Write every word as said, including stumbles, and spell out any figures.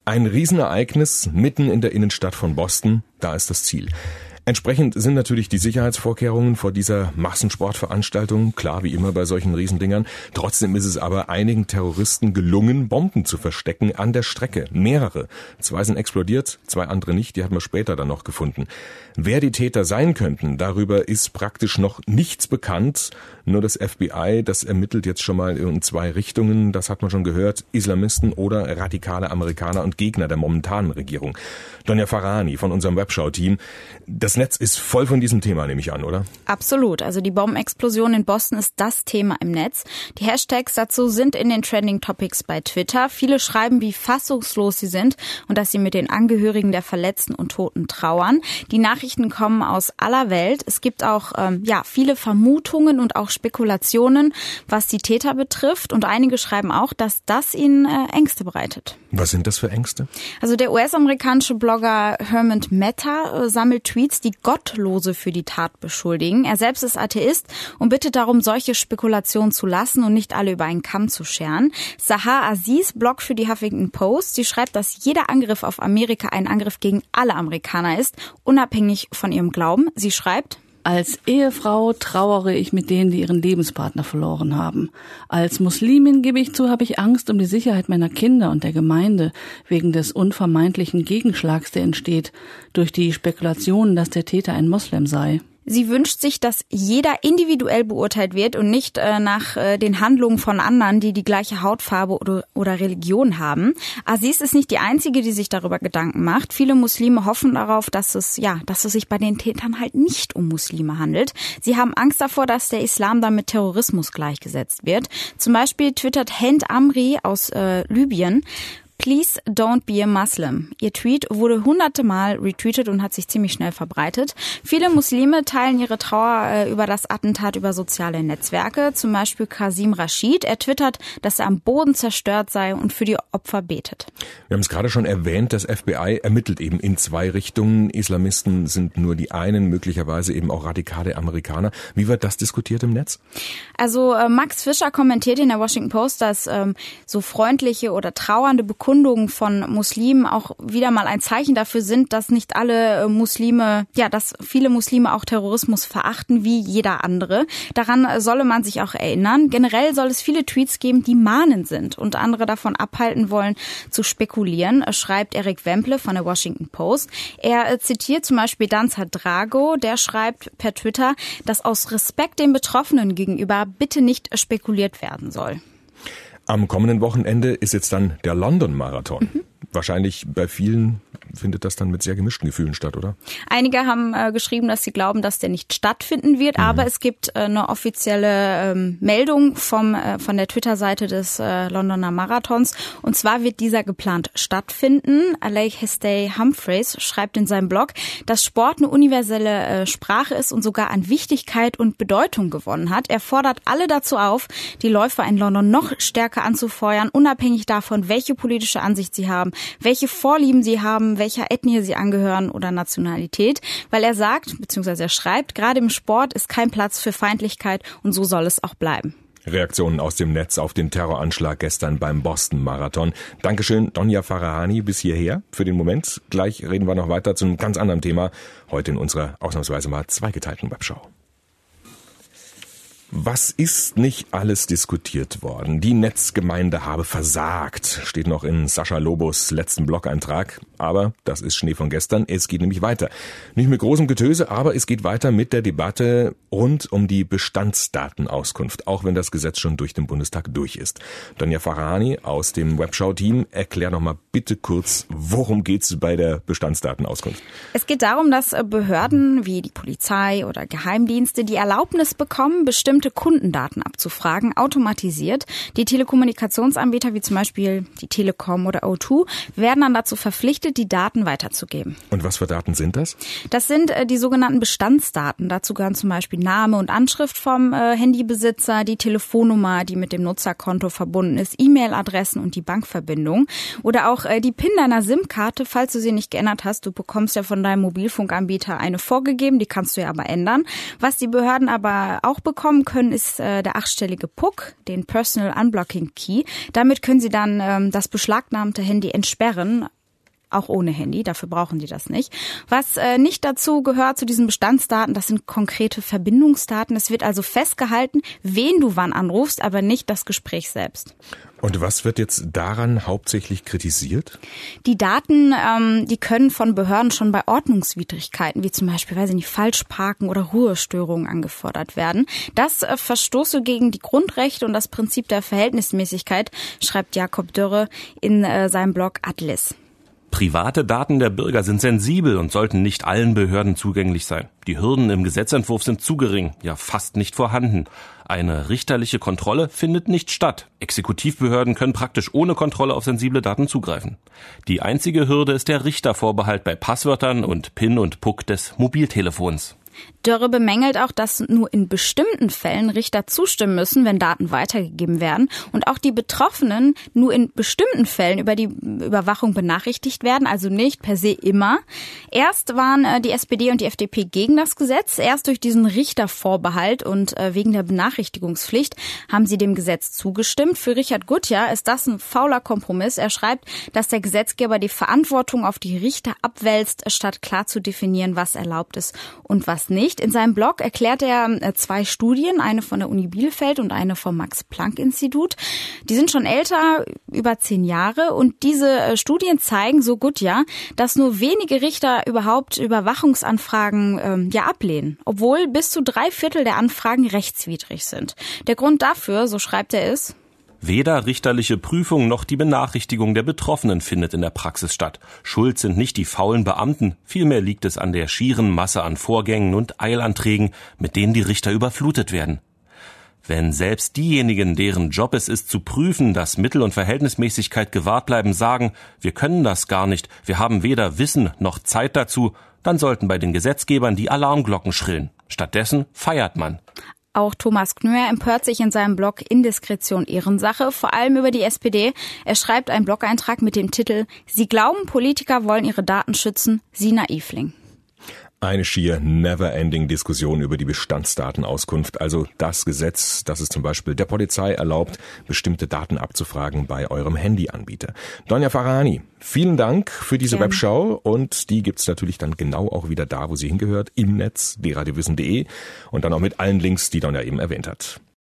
Ein Riesenereignis mitten in der Innenstadt von Boston, da ist das Ziel. Entsprechend sind natürlich die Sicherheitsvorkehrungen vor dieser Massensportveranstaltung, klar wie immer bei solchen Riesendingern. Trotzdem ist es aber einigen Terroristen gelungen, Bomben zu verstecken an der Strecke. Mehrere. Zwei sind explodiert, zwei andere nicht, die haben wir später dann noch gefunden. Wer die Täter sein könnten, darüber ist praktisch noch nichts bekannt. Nur das F B I, das ermittelt jetzt schon mal in zwei Richtungen, das hat man schon gehört, Islamisten oder radikale Amerikaner und Gegner der momentanen Regierung. Donja Farahani von unserem Webschau-Team, das Netz ist voll von diesem Thema, nehme ich an, oder? Absolut. Also die Bombenexplosion in Boston ist das Thema im Netz. Die Hashtags dazu sind in den Trending Topics bei Twitter. Viele schreiben, wie fassungslos sie sind und dass sie mit den Angehörigen der Verletzten und Toten trauern. Die Nachrichten kommen aus aller Welt. Es gibt auch ähm, ja viele Vermutungen und auch Spekulationen, was die Täter betrifft. Und einige schreiben auch, dass das ihnen äh, Ängste bereitet. Was sind das für Ängste? Also der U S-amerikanische Blogger Herman Meta äh, sammelt Tweets, die Gottlose für die Tat beschuldigen. Er selbst ist Atheist und bittet darum, solche Spekulationen zu lassen und nicht alle über einen Kamm zu scheren. Sahar Aziz bloggt für die Huffington Post. Sie schreibt, dass jeder Angriff auf Amerika ein Angriff gegen alle Amerikaner ist, unabhängig von ihrem Glauben. Sie schreibt: Als Ehefrau trauere ich mit denen, die ihren Lebenspartner verloren haben. Als Muslimin, gebe ich zu, habe ich Angst um die Sicherheit meiner Kinder und der Gemeinde wegen des unvermeidlichen Gegenschlags, der entsteht durch die Spekulationen, dass der Täter ein Moslem sei. Sie wünscht sich, dass jeder individuell beurteilt wird und nicht äh, nach äh, den Handlungen von anderen, die die gleiche Hautfarbe oder, oder Religion haben. Aziz ist nicht die Einzige, die sich darüber Gedanken macht. Viele Muslime hoffen darauf, dass es ja, dass es sich bei den Tätern halt nicht um Muslime handelt. Sie haben Angst davor, dass der Islam dann mit Terrorismus gleichgesetzt wird. Zum Beispiel twittert Hend Amri aus äh, Libyen: Please don't be a Muslim. Ihr Tweet wurde hunderte Mal retweetet und hat sich ziemlich schnell verbreitet. Viele Muslime teilen ihre Trauer äh, über das Attentat über soziale Netzwerke. Zum Beispiel Kasim Rashid. Er twittert, dass er am Boden zerstört sei und für die Opfer betet. Wir haben es gerade schon erwähnt, das F B I ermittelt eben in zwei Richtungen. Islamisten sind nur die einen, möglicherweise eben auch radikale Amerikaner. Wie wird das diskutiert im Netz? Also äh, Max Fischer kommentiert in der Washington Post, dass ähm, so freundliche oder trauernde Bekundungen von Muslimen auch wieder mal ein Zeichen dafür sind, dass nicht alle Muslime, ja, dass viele Muslime auch Terrorismus verachten, wie jeder andere. Daran solle man sich auch erinnern. Generell soll es viele Tweets geben, die mahnend sind und andere davon abhalten wollen, zu spekulieren, schreibt Eric Wemple von der Washington Post. Er zitiert zum Beispiel Danza Drago, der schreibt per Twitter, dass aus Respekt den Betroffenen gegenüber bitte nicht spekuliert werden soll. Am kommenden Wochenende ist jetzt dann der London-Marathon. Mhm. Wahrscheinlich bei vielen findet das dann mit sehr gemischten Gefühlen statt, oder? Einige haben äh, geschrieben, dass sie glauben, dass der nicht stattfinden wird, mhm. aber es gibt äh, eine offizielle ähm, Meldung vom äh, von der Twitter-Seite des äh, Londoner Marathons. Und zwar wird dieser geplant stattfinden. Alec Hestay Humphreys schreibt in seinem Blog, dass Sport eine universelle äh, Sprache ist und sogar an Wichtigkeit und Bedeutung gewonnen hat. Er fordert alle dazu auf, die Läufer in London noch stärker anzufeuern, unabhängig davon, welche politische Ansicht sie haben, welche Vorlieben sie haben, welcher Ethnie sie angehören oder Nationalität, weil er sagt, beziehungsweise er schreibt, gerade im Sport ist kein Platz für Feindlichkeit und so soll es auch bleiben. Reaktionen aus dem Netz auf den Terroranschlag gestern beim Boston-Marathon. Dankeschön, Donja Farahani, bis hierher für den Moment. Gleich reden wir noch weiter zu einem ganz anderen Thema, heute in unserer ausnahmsweise mal zweigeteilten Webschau. Was ist nicht alles diskutiert worden? Die Netzgemeinde habe versagt, steht noch in Sascha Lobos letzten Blog-Eintrag. Aber das ist Schnee von gestern. Es geht nämlich weiter. Nicht mit großem Getöse, aber es geht weiter mit der Debatte rund um die Bestandsdatenauskunft, auch wenn das Gesetz schon durch den Bundestag durch ist. Donja Farahani aus dem Webschau-Team, erklär noch mal bitte kurz, worum geht's bei der Bestandsdatenauskunft? Es geht darum, dass Behörden wie die Polizei oder Geheimdienste die Erlaubnis bekommen, bestimmte Kundendaten abzufragen, automatisiert. Die Telekommunikationsanbieter wie zum Beispiel die Telekom oder O zwei werden dann dazu verpflichtet, die Daten weiterzugeben. Und was für Daten sind das? Das sind äh, die sogenannten Bestandsdaten. Dazu gehören zum Beispiel Name und Anschrift vom äh, Handybesitzer, die Telefonnummer, die mit dem Nutzerkonto verbunden ist, E-Mail-Adressen und die Bankverbindung. Oder auch äh, die PIN deiner SIM-Karte, falls du sie nicht geändert hast. Du bekommst ja von deinem Mobilfunkanbieter eine vorgegeben, die kannst du ja aber ändern. Was die Behörden aber auch bekommen können, ist äh, der achtstellige P U C, den Personal Unblocking Key. Damit können sie dann ähm, das beschlagnahmte Handy entsperren, auch ohne Handy, dafür brauchen die das nicht. Was äh, nicht dazu gehört, zu diesen Bestandsdaten, das sind konkrete Verbindungsdaten. Es wird also festgehalten, wen du wann anrufst, aber nicht das Gespräch selbst. Und was wird jetzt daran hauptsächlich kritisiert? Die Daten, ähm, die können von Behörden schon bei Ordnungswidrigkeiten, wie zum Beispiel, weiß ich nicht, Falschparken oder Ruhestörungen angefordert werden. Das äh, verstoße gegen die Grundrechte und das Prinzip der Verhältnismäßigkeit, schreibt Jakob Dörre in äh, seinem Blog Atlas. Private Daten der Bürger sind sensibel und sollten nicht allen Behörden zugänglich sein. Die Hürden im Gesetzentwurf sind zu gering, ja fast nicht vorhanden. Eine richterliche Kontrolle findet nicht statt. Exekutivbehörden können praktisch ohne Kontrolle auf sensible Daten zugreifen. Die einzige Hürde ist der Richtervorbehalt bei Passwörtern und P I N und P U C des Mobiltelefons. Dörre bemängelt auch, dass nur in bestimmten Fällen Richter zustimmen müssen, wenn Daten weitergegeben werden und auch die Betroffenen nur in bestimmten Fällen über die Überwachung benachrichtigt werden, also nicht per se immer. Erst waren die S P D und die F D P gegen das Gesetz, erst durch diesen Richtervorbehalt und wegen der Benachrichtigungspflicht haben sie dem Gesetz zugestimmt. Für Richard Gutjahr ist das ein fauler Kompromiss. Er schreibt, dass der Gesetzgeber die Verantwortung auf die Richter abwälzt, statt klar zu definieren, was erlaubt ist und was nicht. In seinem Blog erklärt er zwei Studien, eine von der Uni Bielefeld und eine vom Max-Planck-Institut. Die sind schon älter, über zehn Jahre, und diese Studien zeigen, so gut ja, dass nur wenige Richter überhaupt Überwachungsanfragen ähm, ja ablehnen, obwohl bis zu drei Viertel der Anfragen rechtswidrig sind. Der Grund dafür, so schreibt er, ist: Weder richterliche Prüfung noch die Benachrichtigung der Betroffenen findet in der Praxis statt. Schuld sind nicht die faulen Beamten, vielmehr liegt es an der schieren Masse an Vorgängen und Eilanträgen, mit denen die Richter überflutet werden. Wenn selbst diejenigen, deren Job es ist, zu prüfen, dass Mittel- und Verhältnismäßigkeit gewahrt bleiben, sagen, wir können das gar nicht, wir haben weder Wissen noch Zeit dazu, dann sollten bei den Gesetzgebern die Alarmglocken schrillen. Stattdessen feiert man. Auch Thomas Knöer empört sich in seinem Blog Indiskretion Ehrensache, vor allem über die S P D. Er schreibt einen Blog-Eintrag mit dem Titel „Sie glauben, Politiker wollen ihre Daten schützen, Sie Naivling". Eine schier never-ending Diskussion über die Bestandsdatenauskunft, also das Gesetz, das es zum Beispiel der Polizei erlaubt, bestimmte Daten abzufragen bei eurem Handyanbieter. Donja Farahani, vielen Dank für diese Gerne. Webschau, und die gibt's natürlich dann genau auch wieder da, wo sie hingehört, im Netz, d radio wissen punkt de, und dann auch mit allen Links, die Donja eben erwähnt hat.